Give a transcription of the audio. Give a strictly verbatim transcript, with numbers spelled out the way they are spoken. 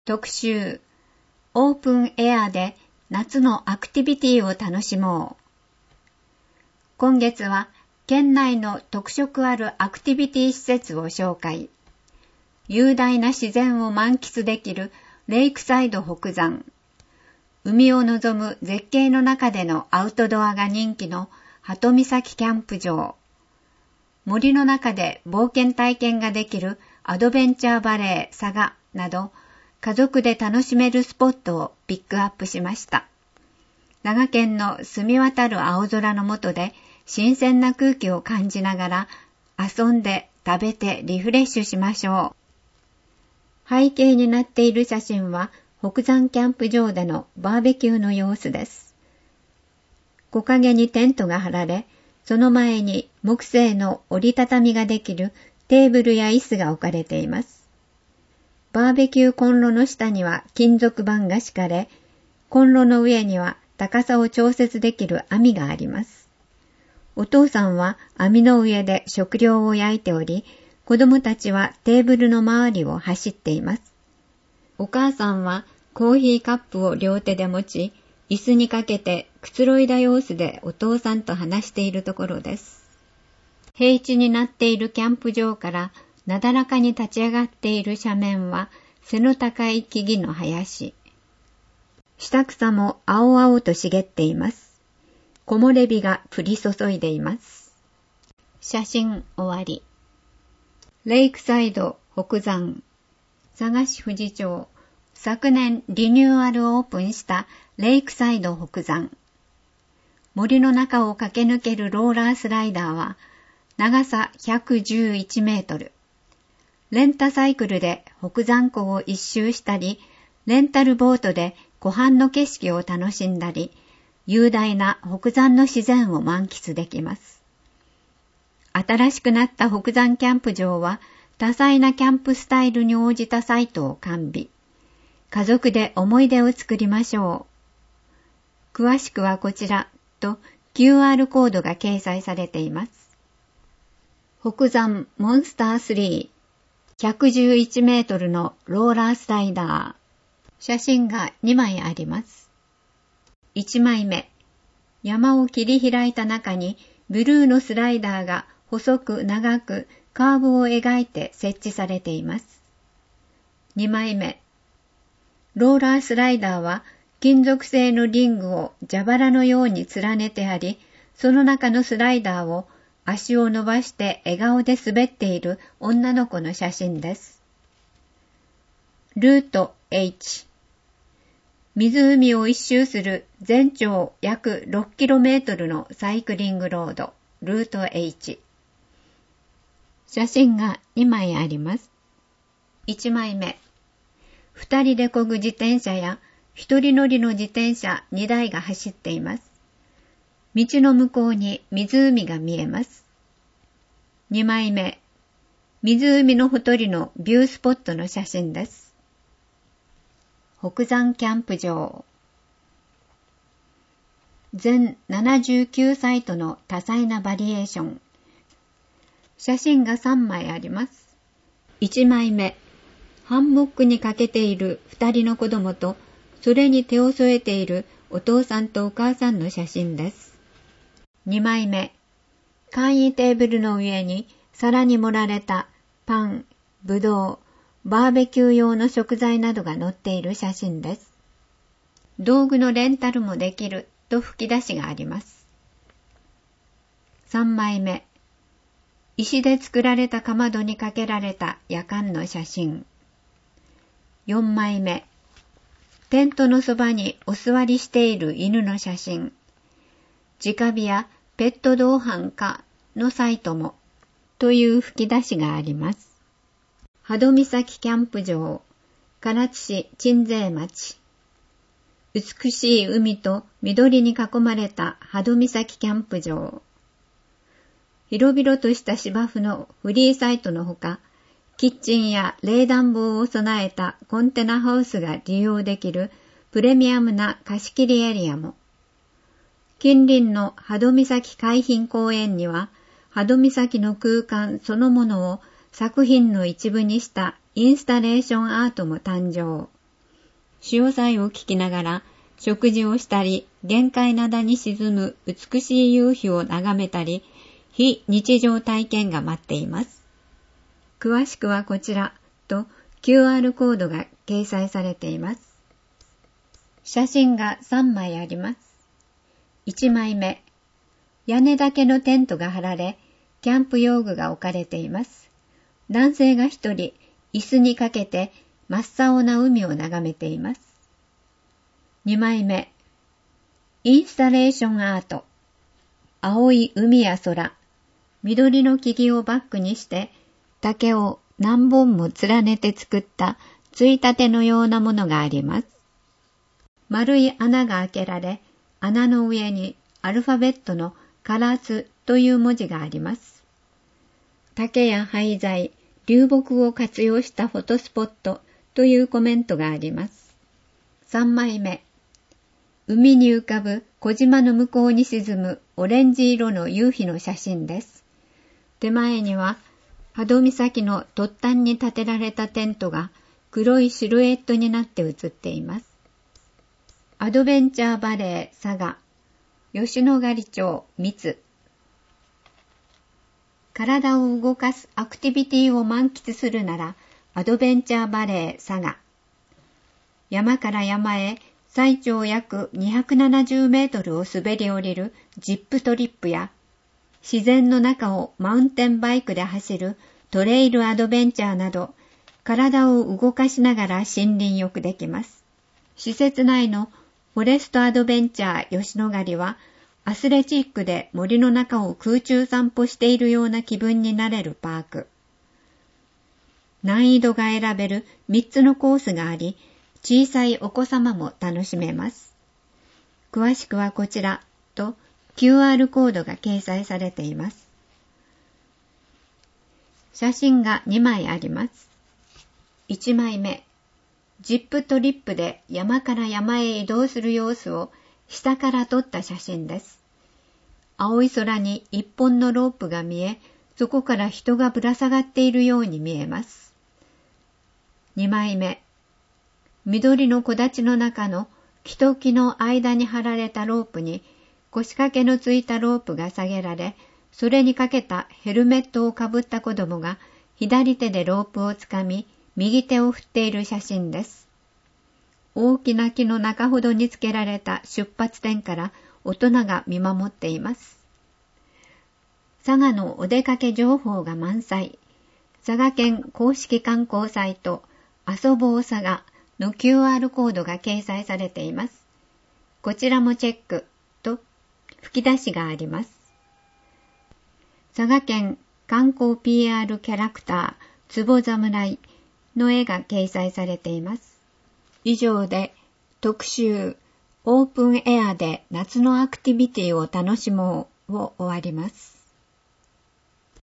特集、オープンエアで夏のアクティビティを楽しもう。今月は県内の特色あるアクティビティ施設を紹介。雄大な自然を満喫できるレイクサイド北山。海を望む絶景の中でのアウトドアが人気の鳩岬キャンプ場。森の中で冒険体験ができるアドベンチャーバレー佐賀など、家族で楽しめるスポットをピックアップしました。長県の澄み渡る青空の下で新鮮な空気を感じながら遊んで食べてリフレッシュしましょう。背景になっている写真は北山キャンプ場でのバーベキューの様子です。木陰にテントが張られ、その前に木製の折りたたみができるテーブルや椅子が置かれています。バーベキューコンロの下には金属板が敷かれ、コンロの上には高さを調節できる網があります。お父さんは網の上で食料を焼いており、子供たちはテーブルの周りを走っています。お母さんはコーヒーカップを両手で持ち、椅子にかけてくつろいだ様子でお父さんと話しているところです。平地になっているキャンプ場からなだらかに立ち上がっている斜面は背の高い木々の林。下草も青々と茂っています。木漏れ日が降り注いでいます。写真終わり。レイクサイド北山。佐賀市富士町。昨年リニューアルオープンしたレイクサイド北山。森の中を駆け抜けるローラースライダーは長さひゃくじゅういちメートル。レンタサイクルで北山湖を一周したり、レンタルボートで湖畔の景色を楽しんだり、雄大な北山の自然を満喫できます。新しくなった北山キャンプ場は多彩なキャンプスタイルに応じたサイトを完備。家族で思い出を作りましょう。詳しくはこちらと キューアール コードが掲載されています。北山モンスタースリー。ひゃくじゅういちメートルのローラースライダー。写真がにまいあります。いちまいめ。山を切り開いた中にブルーのスライダーが細く長くカーブを描いて設置されています。にまいめ。ローラースライダーは金属製のリングを蛇腹のように連ねてあり、その中のスライダーを足を伸ばして笑顔で滑っている女の子の写真です。ルート H。湖を一周する全長約 ろくキロメートル のサイクリングロード、ルート H。写真がにまいあります。いちまいめ。二人で漕ぐ自転車や一人乗りの自転車にだいが走っています。道の向こうに湖が見えます。にまいめ。湖のほとりのビュースポットの写真です。北山キャンプ場。全ななじゅうきゅうサイトの多彩なバリエーション。写真がさんまいあります。いちまいめ。ハンモックにかけている二人の子供と、それに手を添えているお父さんとお母さんの写真です。にまいめ。簡易テーブルの上に皿に盛られたパン、ぶどう、バーベキュー用の食材などが載っている写真です。道具のレンタルもできると吹き出しがあります。さんまいめ。石で作られたかまどにかけられた夜間の写真。よんまいめ。テントのそばにお座りしている犬の写真。直火やペット同伴かのサイトもという吹き出しがあります。波戸岬キャンプ場、唐津市鎮西町。美しい海と緑に囲まれた波戸岬キャンプ場。広々とした芝生のフリーサイトのほか、キッチンや冷暖房を備えたコンテナハウスが利用できるプレミアムな貸し切りエリアも。近隣の波戸岬海浜公園には、波戸岬の空間そのものを作品の一部にしたインスタレーションアートも誕生。 潮騒を聞きながら食事をしたり、玄界灘に沈む美しい夕日を眺めたり、非日常体験が待っています。詳しくはこちらと キューアール コードが掲載されています。写真がさんまいあります。いちまいめ、屋根だけのテントが張られ、キャンプ用具が置かれています。男性が一人、椅子にかけて真っ青な海を眺めています。にまいめ、インスタレーションアート。青い海や空、緑の木々をバックにして、竹を何本も連ねて作ったついたてのようなものがあります。丸い穴が開けられ、穴の上にアルファベットのカラスという文字があります。竹や廃材、流木を活用したフォトスポットというコメントがあります。さんまいめ、海に浮かぶ小島の向こうに沈むオレンジ色の夕日の写真です。手前には、波戸岬の突端に建てられたテントが黒いシルエットになって写っています。アドベンチャーバレー佐賀、吉野ヶ里町三津。体を動かすアクティビティを満喫するなら、アドベンチャーバレー佐賀。山から山へ最長約にひゃくななじゅうメートルを滑り降りるジップトリップや、自然の中をマウンテンバイクで走るトレイルアドベンチャーなど、体を動かしながら森林浴できます。施設内のフォレストアドベンチャー吉野ヶ里は、アスレチックで森の中を空中散歩しているような気分になれるパーク。難易度が選べるみっつのコースがあり、小さいお子様も楽しめます。詳しくはこちらと キューアール コードが掲載されています。写真がにまいあります。いちまいめ、ジップトリップで山から山へ移動する様子を下から撮った写真です。青い空に一本のロープが見え、そこから人がぶら下がっているように見えます。にまいめ、緑の木立の中の木と木の間に張られたロープに腰掛けのついたロープが下げられ、それにかけたヘルメットをかぶった子供が左手でロープをつかみ、右手を振っている写真です。大きな木の中ほどにつけられた出発点から大人が見守っています。佐賀のお出かけ情報が満載。佐賀県公式観光サイト遊ぼう佐賀の キューアール コードが掲載されています。こちらもチェックと吹き出しがあります。佐賀県観光 ピーアール キャラクターつぼ侍の絵が掲載されています。以上で特集オープンエアで夏のアクティビティを楽しもうを終わります。